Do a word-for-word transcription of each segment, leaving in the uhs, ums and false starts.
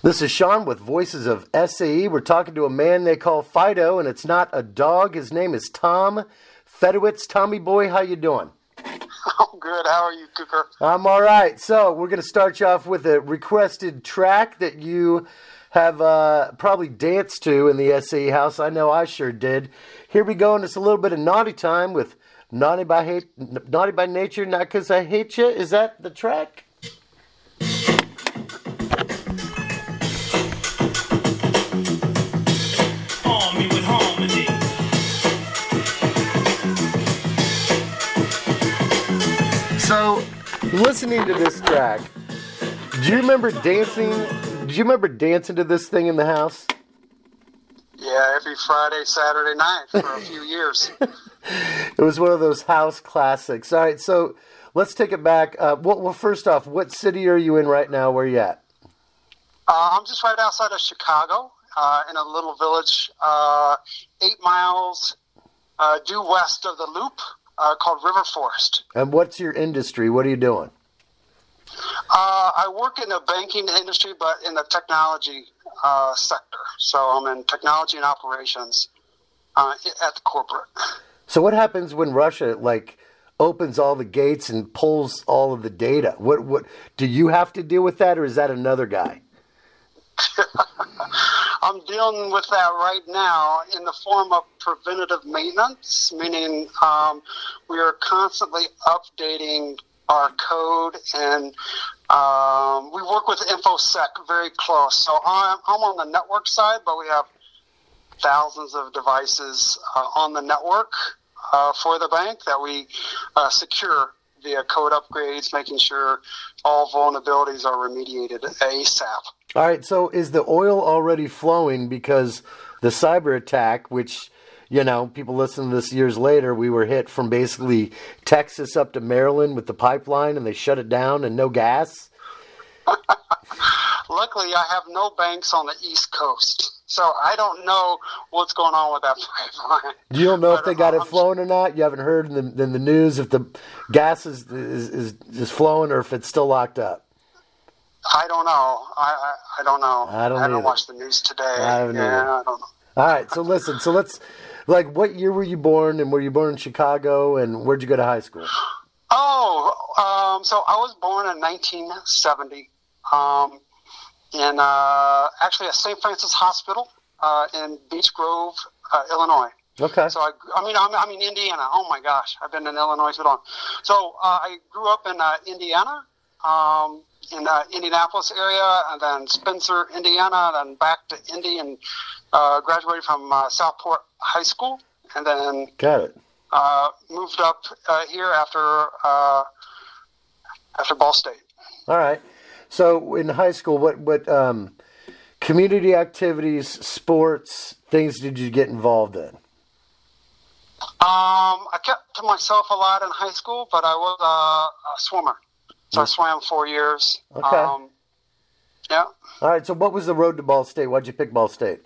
This is Sean with Voices of S A E. We're talking to a man they call Fido, and it's not a dog. His name is Tom Fedowitz. Tommy boy, how you doing? I'm good. How are you, Cooker? I'm all right. So we're going to start you off with a requested track that you have uh, probably danced to in the S A E house. I know I sure did. Here we go, and it's a little bit of naughty time with Naughty by hate, Naughty by Nature, Not 'Cause I Hate You. Is that the track? So, listening to this track, do you remember dancing? Do you remember dancing to this thing in the house? Yeah, every Friday, Saturday night for a few years. It was one of those house classics. All right, so let's take it back. Uh, well, well, first off, what city are you in right now? Where are you at? Uh, I'm just right outside of Chicago, uh, in a little village, uh, eight miles uh, due west of the Loop, uh, called River Forest. And what's your industry? What are you doing? Uh, I work in the banking industry, but in the technology uh, sector. So I'm in technology and operations uh, at the corporate. So what happens when Russia, like, opens all the gates and pulls all of the data? What what do you have to deal with that, or is that another guy? I'm dealing with that right now in the form of preventative maintenance, meaning um, we are constantly updating our code, and um, we work with InfoSec very close. So I'm, I'm on the network side, but we have thousands of devices uh, on the network uh, for the bank that we uh, secure via code upgrades, making sure all vulnerabilities are remediated ASAP. All right, so is the oil already flowing? Because the cyber attack, which, you know, people listen to this years later, we were hit from basically Texas up to Maryland with the pipeline, and they shut it down and no gas. Luckily, I have no banks on the East Coast, so I don't know what's going on with that pipeline. You don't know but, if they got um, it flowing or not? You haven't heard in the, in the news if the gas is, is, is, is flowing or if it's still locked up? I don't know. I, I, I don't know. I don't I haven't either. watched the news today. I haven't yeah, either. I don't know. All right, so listen. So let's, like, what year were you born, and were you born in Chicago, and where'd you go to high school? Oh, um, so I was born in nineteen seventy um, in uh, actually at Saint Francis Hospital uh, in Beech Grove, uh, Illinois. Okay. So I, I mean, I'm, I'm in Indiana. Oh my gosh, I've been in Illinois too long. So uh, I grew up in uh, Indiana. Um, in the Indianapolis area, and then Spencer, Indiana, and then back to Indy, and uh, graduated from uh, Southport High School, and then Got it. uh, moved up uh, here after uh, after Ball State. All right. So in high school, what what um, community activities, sports, things did you get involved in? Um, I kept to myself a lot in high school, but I was uh, a swimmer. So I swam four years. Okay. Um, yeah. All right. So what was the road to Ball State? Why'd you pick Ball State?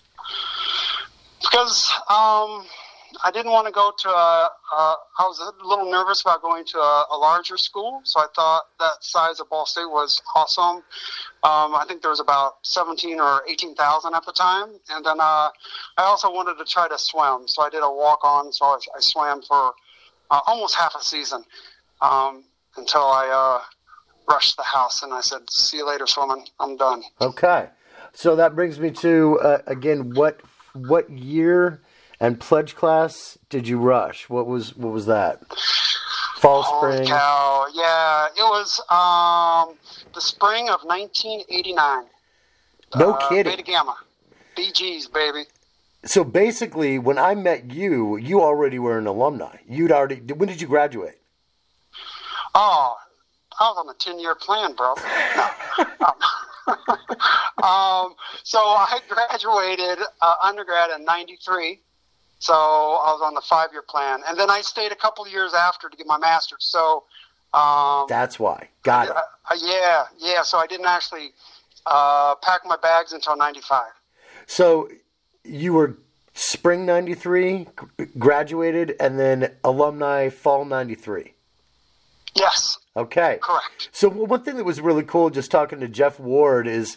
Because um, I didn't want to go to a, a, I was a little nervous about going to a, a larger school, so I thought that size of Ball State was awesome. Um, I think there was about seventeen or eighteen thousand at the time. And then uh, I also wanted to try to swim, so I did a walk-on, so I, I swam for uh, almost half a season. Um until I uh, rushed the house, and I said, see you later, swimming. I'm done. Okay. So that brings me to, uh, again, what what year and pledge class did you rush? What was what was that? Fall, Holy spring? cow. Yeah, it was um, the spring of nineteen eighty-nine. No uh, kidding. Beta Gamma. B Gs, baby. So basically, when I met you, you already were an alumni. You'd already, when did you graduate? Oh, I was on a ten-year plan, bro. No. um, so I graduated uh, undergrad in ninety-three. So I was on the five-year plan. And then I stayed a couple of years after to get my master's. So um, That's why. Got it. uh, yeah, yeah. So I didn't actually uh, pack my bags until ninety-five. So you were spring ninety-three, graduated, and then alumni fall ninety-three. Yes. Okay. Correct. So one thing that was really cool, just talking to Jeff Ward, is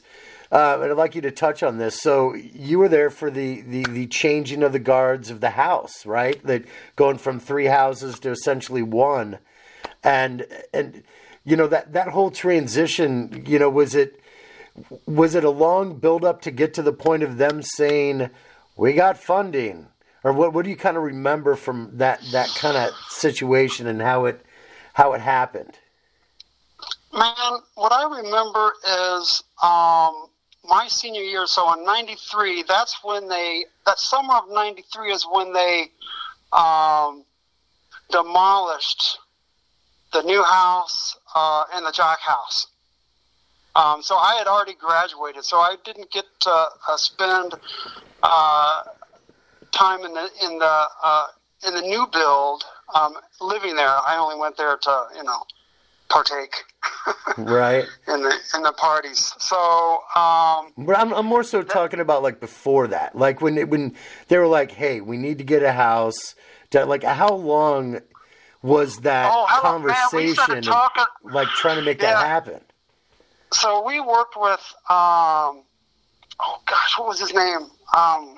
Uh, and I'd like you to touch on this. So you were there for the, the, the changing of the guards of the house, right? That going from three houses to essentially one, and and you know that, that whole transition. You know, was it was it a long build up to get to the point of them saying we got funding, or what? What do you kind of remember from that that kind of situation and how it how it happened? Man, what I remember is um, my senior year. So in ninety-three, that's when they, that summer of ninety-three is when they um, demolished the new house uh, and the Jack House. Um, so I had already graduated, so I didn't get to uh, spend uh, time in the in the uh, in the new build um, living there. I only went there to you know partake right in the in the parties. So, um, but I'm I'm more so talking about like before that, like when it, when they were like, "Hey, we need to get a house." To, like, how long was that oh, how, conversation, man, talking, of, like trying to make yeah. that happen? So we worked with, um, oh gosh, what was his name? Um,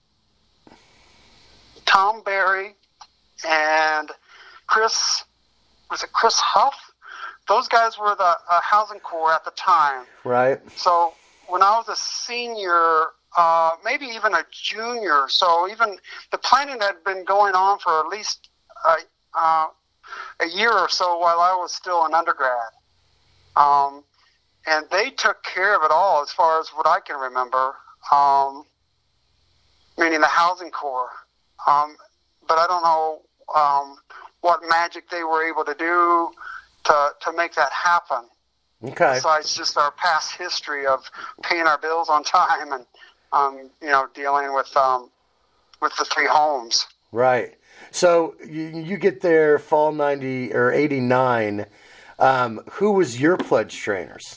Tom Berry and Chris. Was it Chris Huff? Those guys were the uh, housing corps at the time. Right. So when I was a senior, uh, maybe even a junior, so even the planning had been going on for at least uh, uh, a year or so while I was still an undergrad. Um, and they took care of it all as far as what I can remember, um, meaning the housing corps. Um, but I don't know um, what magic they were able to do to to make that happen. Okay. Besides just our past history of paying our bills on time and um, you know dealing with um, with the three homes. Right. So you, you get there fall ninety or eighty-nine. Um, who was your pledge trainers?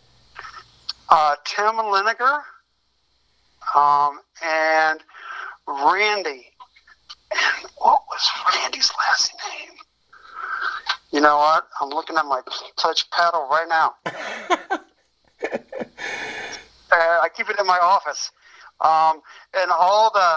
Uh, Tim Liniger um, and Randy. And what was Randy's last name? You know what? I'm looking at my pledge paddle right now. uh, I keep it in my office. Um, and all the...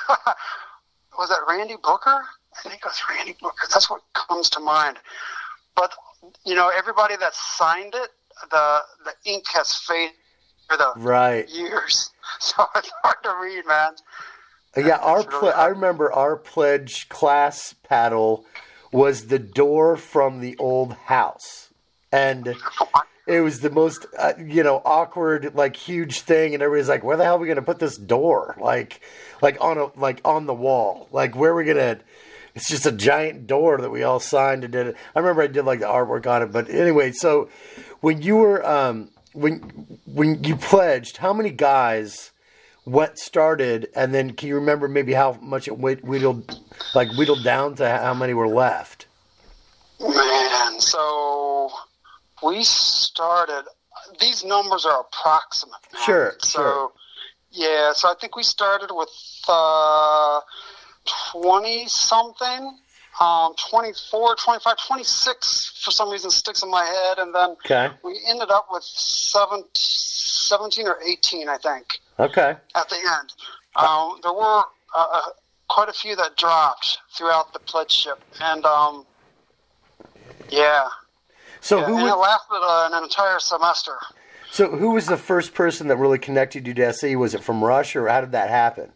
was that Randy Booker? I think it was Randy Booker. That's what comes to mind. But, you know, everybody that signed it, the the ink has faded for the right. years. So it's hard to read, man. Yeah, our really ple- I remember our pledge class paddle was the door from the old house, and it was the most uh, you know awkward, like huge thing, and everybody's like, "Where the hell are we going to put this door?" Like, like on a like on the wall, like where are we gonna? It's just a giant door that we all signed and did it. I remember I did like the artwork on it, but anyway, so when you were um, when when you pledged, how many guys? What started, and then can you remember maybe how much it whittled, like whittled down to how many were left? Man, so we started. These numbers are approximate. Man. Sure, so, sure. Yeah, so I think we started with uh, twenty something, um, twenty-four, twenty-five, twenty-six for some reason sticks in my head, and then okay. we ended up with seven, seventeen or eighteen, I think. Okay. At the end, um, there were uh, quite a few that dropped throughout the pledgeship, and um, yeah. So yeah, who? And Was, it lasted uh, an entire semester. So who was the first person that really connected you to S E? Was it from Rush, or how did that happen?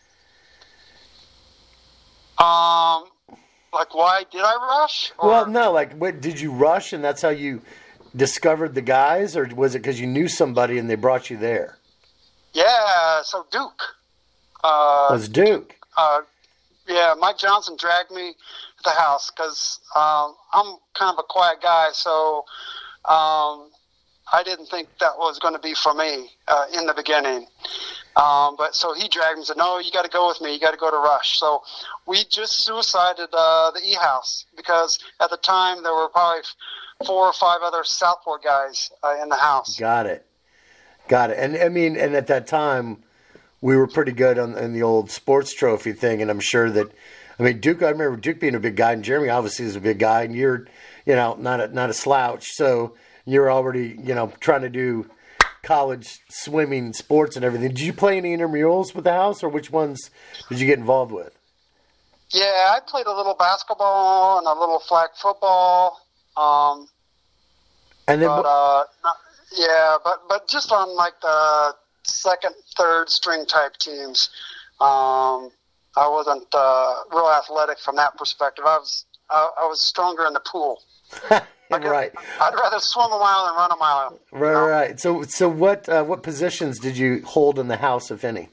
Um, like why did I rush? Or? Well, no, like what did you rush, and that's how you discovered the guys, or was it because you knew somebody and they brought you there? Yeah, so Duke. Uh, was Duke. Uh, yeah, Mike Johnson dragged me to the house because um, I'm kind of a quiet guy, so um, I didn't think that was going to be for me uh, in the beginning. Um, but so he dragged me and said, no, you got to go with me. You got to go to Rush. So we just suicided uh, the E-House because at the time there were probably four or five other Southport guys uh, in the house. Got it. Got it. And I mean, and at that time, we were pretty good on, on the old sports trophy thing. And I'm sure that, I mean, Duke, I remember Duke being a big guy, and Jeremy obviously is a big guy, and you're, you know, not a, not a slouch. So you're already, you know, trying to do college swimming sports and everything. Did you play any intramurals with the house, or which ones did you get involved with? Yeah, I played a little basketball and a little flag football. Um, and then, but, uh, not, yeah, but but just on like the second, third string type teams. Um, I wasn't uh, real athletic from that perspective. I was I, I was stronger in the pool. Right. I'd rather swim a mile than run a mile. Right, know? right. So, so what uh, what positions did you hold in the house, if any?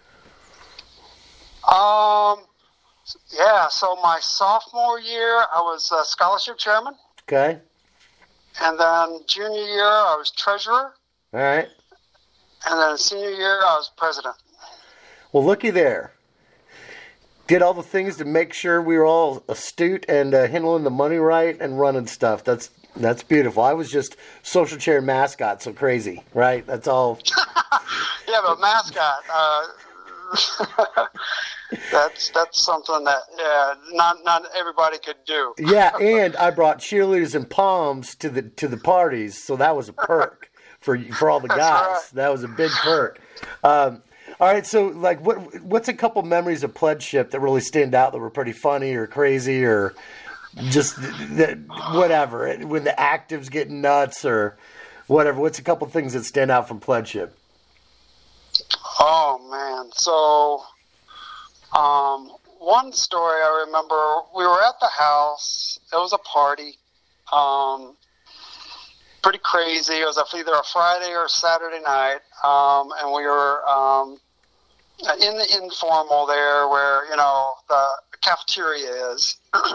Um, yeah. So my sophomore year, I was uh, scholarship chairman. Okay. And then junior year, I was treasurer. All right. And then senior year, I was president. Well, looky there. Did all the things to make sure we were all astute and uh, handling the money right and running stuff. That's that's beautiful. I was just social chair mascot, so crazy, right? That's all. Yeah, but mascot. Uh, that's that's something that yeah, not not everybody could do. Yeah, and I brought cheerleaders and palms to the to the parties, so that was a perk for for all the guys. Right. That was a big perk. Um, All right, so like, what what's a couple memories of pledgeship that really stand out that were pretty funny or crazy or just that whatever when the actives get nuts or whatever? What's a couple things that stand out from pledgeship? Oh man, so um, one story I remember. We were at the house. It was a party. Um, pretty crazy. It was either a Friday or a Saturday night, um, and we were. Um, in the informal there where, you know, the cafeteria is,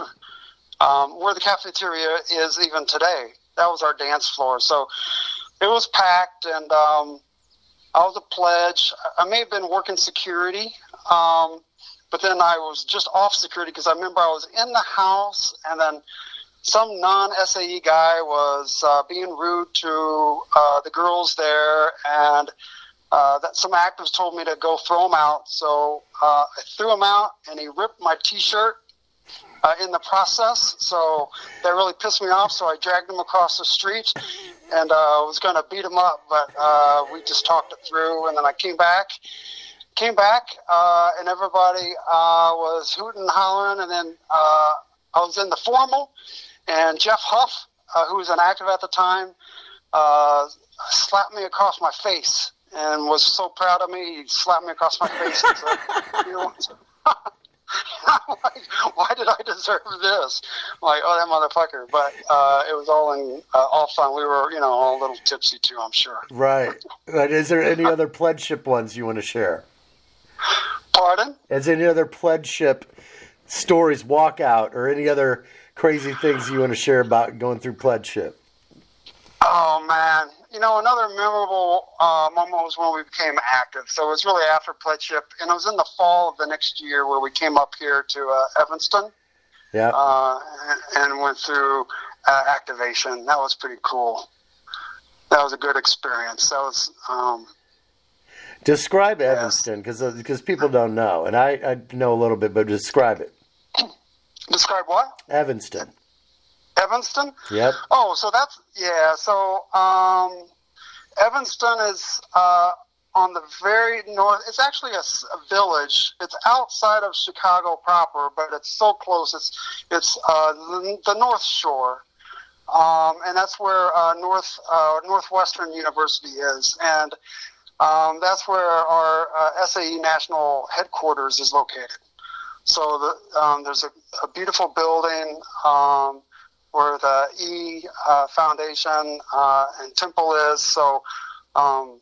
um, where the cafeteria is even today. That was our dance floor. So it was packed, and um, I was a pledge. I may have been working security, um, but then I was just off security because I remember I was in the house, and then some non-S A E guy was uh, being rude to uh, the girls there, and Uh, that some actors told me to go throw him out, so uh, I threw him out, and he ripped my T-shirt uh, in the process. So that really pissed me off. So I dragged him across the street, and uh, was going to beat him up, but uh, we just talked it through. And then I came back, came back, uh, and everybody uh, was hooting and hollering. And then uh, I was in the formal, and Jeff Huff, uh, who was an actor at the time, uh, slapped me across my face. And was so proud of me, he slapped me across my face and said, you know, I'm like, why did I deserve this? I'm like, oh, that motherfucker. But uh, it was all in uh, all fun. We were, you know, all a little tipsy too, I'm sure. Right. Is there any other pledgeship ones you want to share? Pardon? Is there any other pledgeship stories, walkout, or any other crazy things you want to share about going through pledgeship? Oh, man. You know, another memorable uh, moment was when we became active. So it was really after pledgeship, and it was in the fall of the next year where we came up here to uh, Evanston. Yeah. Uh, and, and went through uh, activation. That was pretty cool. That was a good experience. That was. Um, describe yes. Evanston, because because people don't know, and I, I know a little bit, but describe it. Describe what? Evanston. Evanston? Yep. Oh, so that's, yeah, so um, Evanston is uh, on the very north, it's actually a, a village. It's outside of Chicago proper, but it's so close. It's it's uh, the, the North Shore, um, and that's where uh, North uh, Northwestern University is, and um, that's where our uh, S A E National Headquarters is located. So the, um, there's a, a beautiful building um, where the E uh, Foundation uh, and Temple is. So um,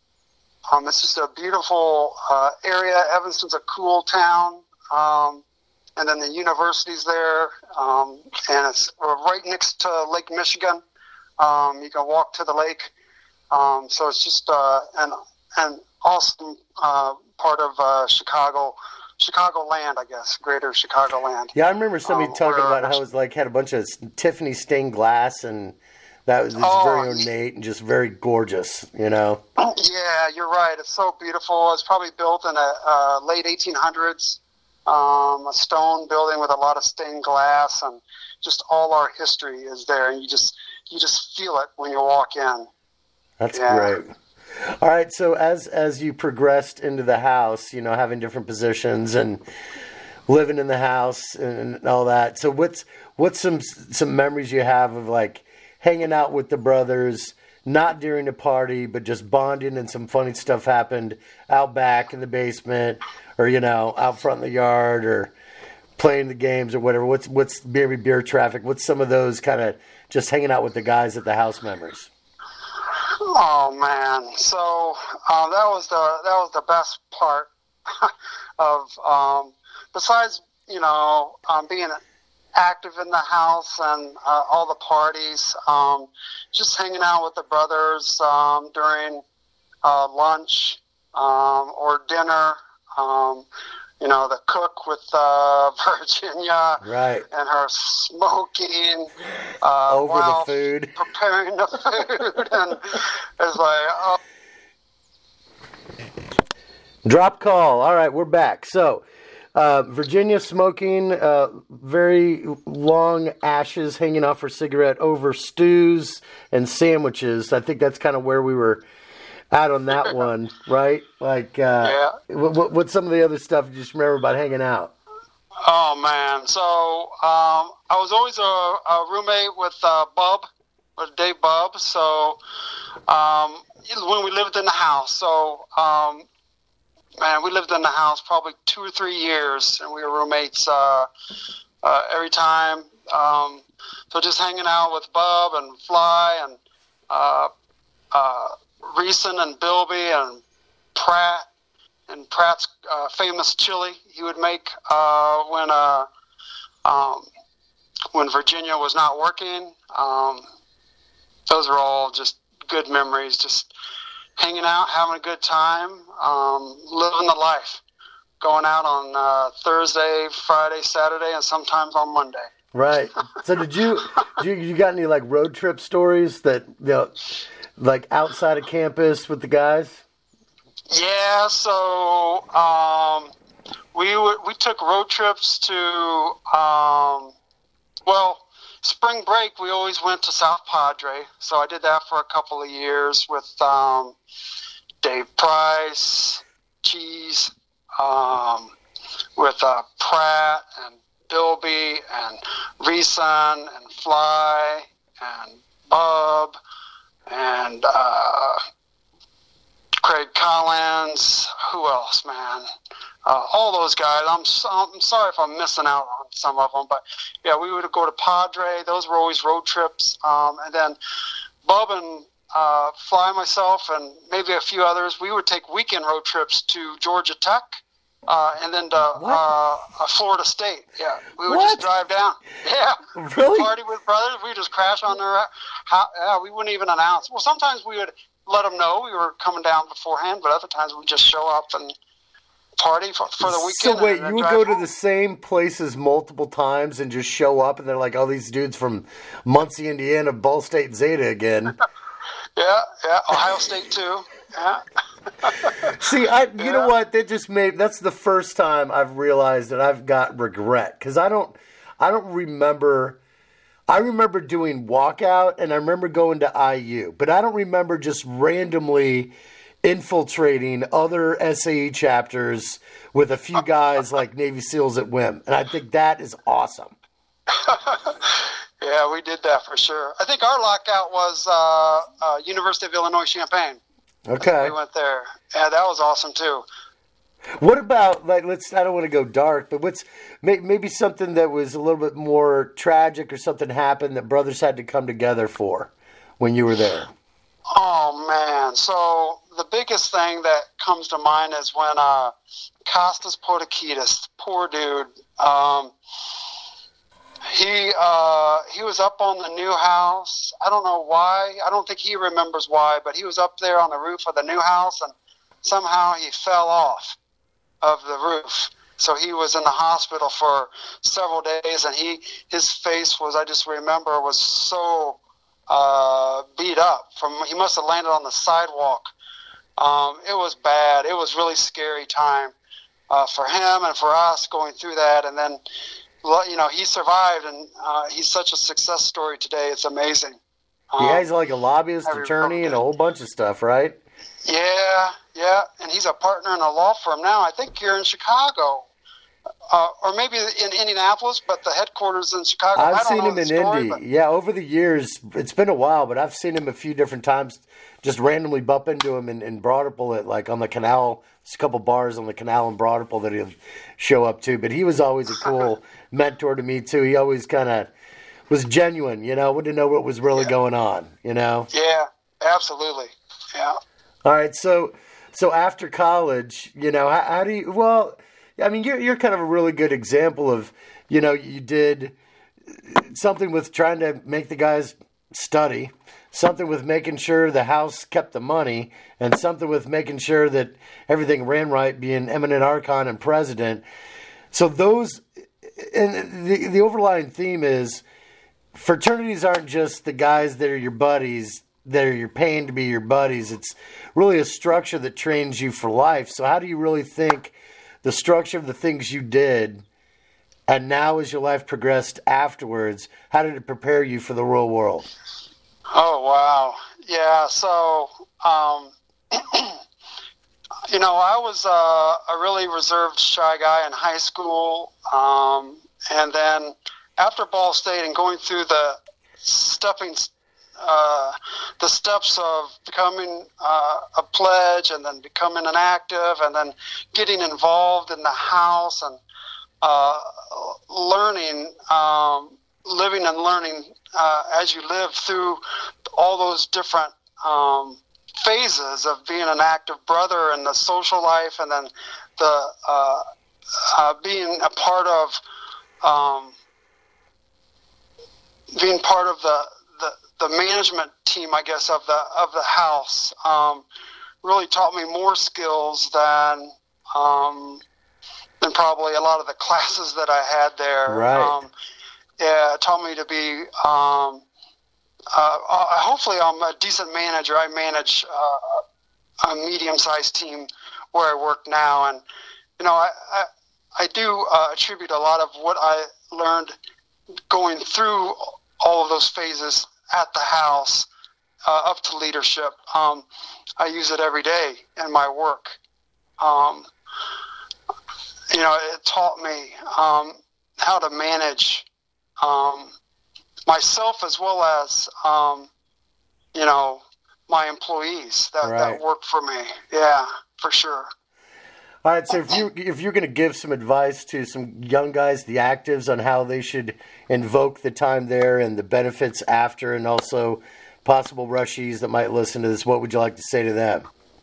um, it's just a beautiful uh, area. Evanston's a cool town. Um, and then the university's there. Um, and it's right next to Lake Michigan. Um, you can walk to the lake. Um, so it's just uh, an, an awesome uh, part of uh, Chicago. Chicago land, I guess, greater Chicago land. Yeah, I remember somebody um, talking where, about how it was like had a bunch of Tiffany stained glass, and that was oh, very ornate and just very gorgeous, you know. Yeah, you're right. It's so beautiful. It's probably built in the uh, late eighteen hundreds, um, a stone building with a lot of stained glass, and just all our history is there, and you just you just feel it when you walk in. That's yeah. great. All right, so as as you progressed into the house, you know, having different positions and living in the house and all that. So what's what's some some memories you have of like hanging out with the brothers, not during the party, but just bonding and some funny stuff happened out back in the basement or, you know, out front in the yard or playing the games or whatever? What's what's maybe beer traffic? What's some of those kind of just hanging out with the guys at the house memories? Oh man, so um, that was the that was the best part of um, besides you know um, being active in the house and uh, all the parties, um, just hanging out with the brothers um, during uh, lunch um, or dinner. Um, you know, the cook with uh, Virginia, right, and her smoking uh, over while the food, preparing the food, and it's like, oh. Drop call. All right, we're back. So, uh, Virginia smoking, uh, very long ashes hanging off her cigarette over stews and sandwiches. I think that's kind of where we were out on that one, right? Like, uh, yeah. what, what's some of the other stuff you just remember about hanging out? Oh man, so um, I was always a, a roommate with uh, Bub, with Dave Bub. So um, when we lived in the house, so um, man, we lived in the house probably two or three years, and we were roommates uh, uh, every time. Um, so just hanging out with Bub and Fly and uh, uh, Reeson and Bilby and Pratt and Pratt's uh, famous chili he would make uh, when uh, um, when Virginia was not working. Um, those are all just good memories. Just hanging out, having a good time, um, living the life. Going out on uh, Thursday, Friday, Saturday, and sometimes on Monday. Right. So did you, did you you got any like road trip stories that you know, like outside of campus with the guys? Yeah, so um, we w- we took road trips to, um, well, spring break, we always went to South Padre. So I did that for a couple of years with um, Dave Price, Cheese, um, with uh, Pratt and Bilby and Reeson and Fly and Bub and uh, Craig Collins. Who else, man? Uh, all those guys. I'm so, I'm sorry if I'm missing out on some of them, but yeah, we would go to Padre. Those were always road trips. Um, and then Bub and uh, Fly, myself, and maybe a few others, we would take weekend road trips to Georgia Tech. Uh, and then to uh, uh, Florida State. Yeah, we would What? just drive down. Yeah, Really? Party with brothers. We would just crash on their. How, yeah, we wouldn't even announce. Well, sometimes we would let them know we were coming down beforehand, but other times we'd just show up and party for, for the weekend. So wait, and then you would drive go to home. the same places multiple times and just show up, and they're like, "Oh, these dudes from Muncie, Indiana, Ball State and Zeta again." Yeah, yeah, Ohio State too. Yeah. See, I you Yeah. know what? That just made that's the first time I've realized that I've got regret because I don't I don't remember. I remember doing walkout and I remember going to I U, but I don't remember just randomly infiltrating other S A E chapters with a few guys like Navy SEALs at whim, and I think that is awesome. Yeah, we did that for sure. I think our lockout was uh, uh, University of Illinois Champaign. Okay. We went there. Yeah, that was awesome too. What about, like, let's, I don't want to go dark, but what's may, maybe something that was a little bit more tragic or something happened that brothers had to come together for when you were there? Oh, man. So the biggest thing that comes to mind is when uh, Costas Potakidis, poor dude, um, he uh, he was up on the new house. I don't know why. I don't think he remembers why, but he was up there on the roof of the new house, and somehow he fell off of the roof. So he was in the hospital for several days, and he his face was, I just remember, was so uh, beat up. From he must have landed on the sidewalk. Um, it was bad. It was really scary time uh, for him and for us going through that, and then. You know, he survived, and uh, he's such a success story today. It's amazing. Um, Yeah, he's like a lobbyist, every- attorney, and a whole bunch of stuff, right? Yeah, yeah, and he's a partner in a law firm now. I think here in Chicago, uh, or maybe in Indianapolis, but the headquarters in Chicago. I've I don't seen know him the in story, Indy. but Yeah, over the years, it's been a while, but I've seen him a few different times. Just randomly bump into him in, in Broad Ripple at like on the canal. There's a couple bars on the canal in Broad Ripple that he'll show up to. But he was always a cool mentor to me too. He always kind of was genuine, you know, wanted to know what was really yeah. going on, you know. Yeah, absolutely. Yeah. All right, so so after college, you know, how, how do you? Well, I mean, you're you're kind of a really good example of, you know, you did something with trying to make the guys study, something with making sure the house kept the money, and something with making sure that everything ran right, being eminent archon and president. So those, and the the overlying theme is fraternities aren't just the guys that are your buddies, that are you're paying to be your buddies. It's really a structure that trains you for life. So how do you really think the structure of the things you did, and now as your life progressed afterwards, how did it prepare you for the real world? Oh, wow. Yeah, so, um, you know, I was uh, a really reserved, shy guy in high school. Um, and then after Ball State and going through the stepping, uh, the steps of becoming uh, a pledge and then becoming an active and then getting involved in the house and uh, learning, um, living and learning uh, as you live through all those different um, phases of being an active brother in the social life and then the uh, uh, being a part of um, being part of the, the the management team, I guess, of the of the house, um, really taught me more skills than um, than probably a lot of the classes that I had there. Right. Um, yeah, it taught me to be. Um, uh, uh, hopefully, I'm a decent manager. I manage uh, a medium-sized team where I work now, and you know, I I, I do uh, attribute a lot of what I learned going through all of those phases at the house uh, up to leadership. Um, I use it every day in my work. Um, you know, it taught me um, how to manage um, myself as well as, um, you know, my employees that, Right. that work for me. Yeah, for sure. All right, so if you if you're going to give some advice to some young guys, the actives, on how they should invoke the time there and the benefits after, and also possible rushies that might listen to this, what would you like to say to them?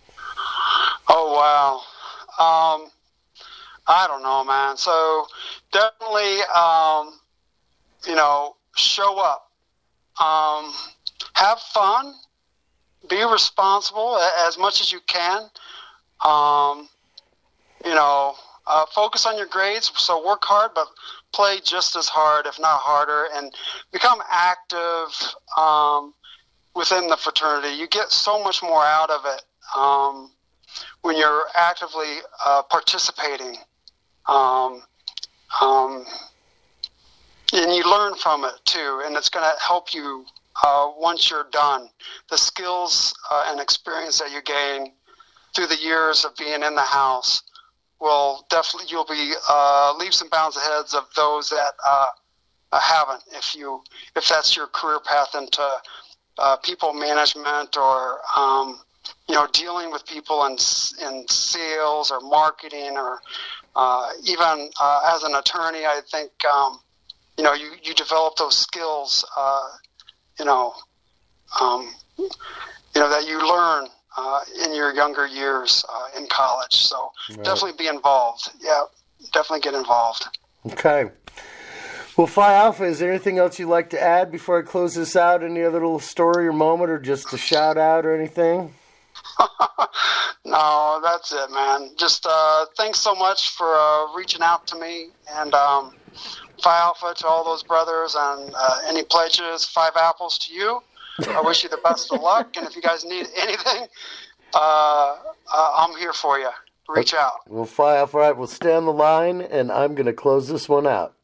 Oh, wow. Um, I don't know, man. So definitely, um, you know, show up. Um, have fun. Be responsible as much as you can. Um, you know, uh, focus on your grades. So work hard, but play just as hard, if not harder, and become active um, within the fraternity. You get so much more out of it um, when you're actively uh, participating. Um, um, and you learn from it too, and it's going to help you uh, once you're done. The skills uh, and experience that you gain through the years of being in the house will definitely, you'll be uh, leaps and bounds ahead of those that uh, haven't. If you, if that's your career path into uh, people management or um, you know, dealing with people in in sales or marketing or uh, even uh, as an attorney, I think um, you know you, you develop those skills. Uh, you know, um, you know that you learn uh, in your younger years uh, in college. So Right. definitely be involved. Yeah, definitely get involved. Okay. Well, Phi Alpha, is there anything else you'd like to add before I close this out? Any other little story or moment, or just a shout out or anything? No, that's it, man. Just uh, thanks so much for uh, reaching out to me, and um, Phi Alpha to all those brothers, and uh, any pledges, five apples to you. I wish you the best of luck, and if you guys need anything, uh, uh, I'm here for you. Reach out. Well, Phi Alpha, all right, we'll stay on the line, and I'm going to close this one out.